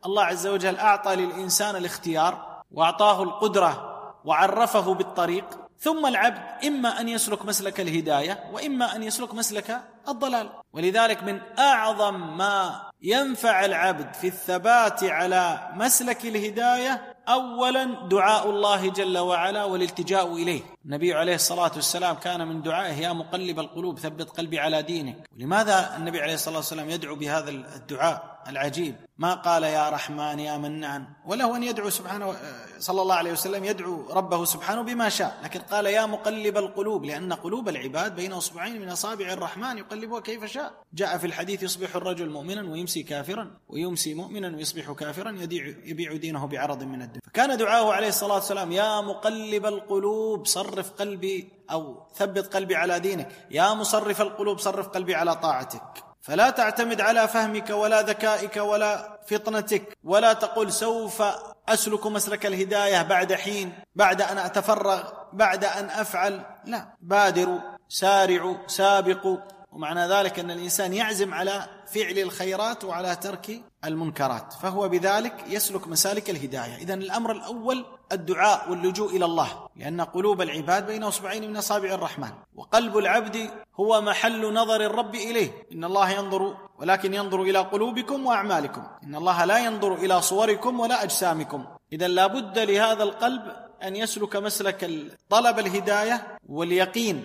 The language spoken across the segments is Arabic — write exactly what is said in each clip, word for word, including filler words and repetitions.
الله عز وجل أعطى للإنسان الاختيار وأعطاه القدرة وعرفه بالطريق، ثم العبد إما أن يسلك مسلك الهداية وإما أن يسلك مسلك الضلال. ولذلك من أعظم ما ينفع العبد في الثبات على مسلك الهداية أولا دعاء الله جل وعلا والالتجاء إليه. النبي عليه الصلاة والسلام كان من دعائه يا مقلب القلوب ثبت قلبي على دينك. ولماذا النبي عليه الصلاة والسلام يدعو بهذا الدعاء العجيب؟ ما قال يا رحمن يا منان، وله أن يدعو سبحانه صلى الله عليه وسلم يدعو ربه سبحانه بما شاء، لكن قال يا مقلب القلوب لأن قلوب العباد بين أصبعين من أصابع الرحمن يقلبها كيف شاء. جاء في الحديث يصبح الرجل مؤمنا ويمسي كافرا ويمسي مؤمنا ويصبح كافرا يبيع دينه بعرض من الدنيا. فكان دعاؤه عليه الصلاة والسلام يا مقلب القلوب صرف قلبي أو ثبت قلبي على دينك، يا مصرف القلوب صرف قلبي على طاعتك. فلا تعتمد على فهمك ولا ذكائك ولا فطنتك، ولا تقول سوف أسلك مسلك الهداية بعد حين، بعد أن أتفرغ، بعد أن أفعل. لا، بادروا سارعوا سابقوا. ومعنى ذلك أن الإنسان يعزم على فعل الخيرات وعلى ترك المنكرات، فهو بذلك يسلك مسالك الهداية. إذن الأمر الأول الدعاء واللجوء إلى الله، لأن قلوب العباد بين أصبعين من أصابع الرحمن، وقلب العبد هو محل نظر الرب إليه. إن الله ينظر ولكن ينظر إلى قلوبكم وأعمالكم، إن الله لا ينظر إلى صوركم ولا أجسامكم. إذن لا بد لهذا القلب أن يسلك مسلك طلب الهداية واليقين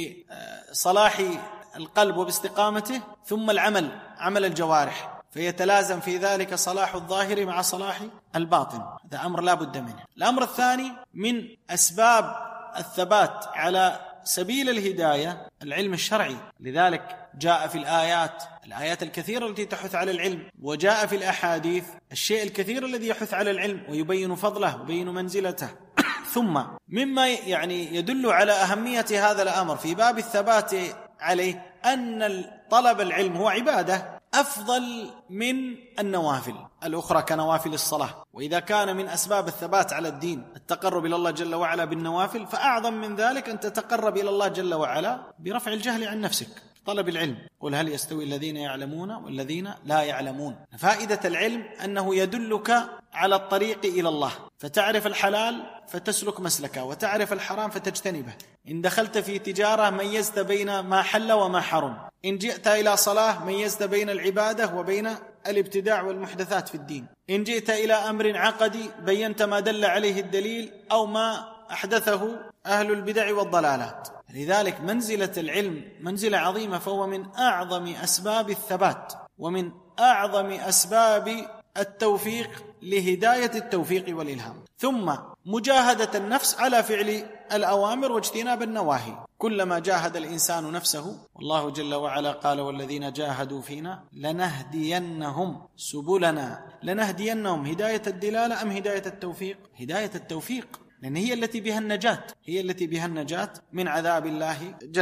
بصلاح القلب وباستقامته، ثم العمل عمل الجوارح، فيتلازم في ذلك صلاح الظاهر مع صلاح الباطن. هذا أمر لا بد منه. الأمر الثاني من أسباب الثبات على سبيل الهداية العلم الشرعي. لذلك جاء في الآيات الآيات الكثيرة التي تحث على العلم، وجاء في الأحاديث الشيء الكثير الذي يحث على العلم ويبين فضله ويبين منزلته. ثم مما يعني يدل على أهمية هذا الأمر في باب الثبات عليه أن طلب العلم هو عبادة أفضل من النوافل الأخرى كنوافل الصلاة. وإذا كان من أسباب الثبات على الدين التقرب إلى الله جل وعلا بالنوافل، فأعظم من ذلك أن تتقرب إلى الله جل وعلا برفع الجهل عن نفسك، طلب العلم. قل هل يستوي الذين يعلمون والذين لا يعلمون. فائدة العلم أنه يدلك على الطريق إلى الله، فتعرف الحلال فتسلك مسلكه، وتعرف الحرام فتجتنبه. إن دخلت في تجارة ميزت بين ما حل وما حرم، إن جئت إلى صلاة ميزت بين العبادة وبين الابتداع والمحدثات في الدين، إن جئت إلى أمر عقدي بينت ما دل عليه الدليل أو ما أحدثه أهل البدع والضلالات. لذلك منزلة العلم منزلة عظيمة، فهو من أعظم أسباب الثبات ومن أعظم أسباب التوفيق لهداية التوفيق والإلهام. ثم مجاهدة النفس على فعل الأوامر واجتناب النواهي. كلما جاهد الإنسان نفسه، والله جل وعلا قال والذين جاهدوا فينا لنهدينهم سبلنا. لنهدينهم هداية الدلالة أم هداية التوفيق؟ هداية التوفيق، لأن هي التي بها النجاة، هي التي بها النجاة من عذاب الله جل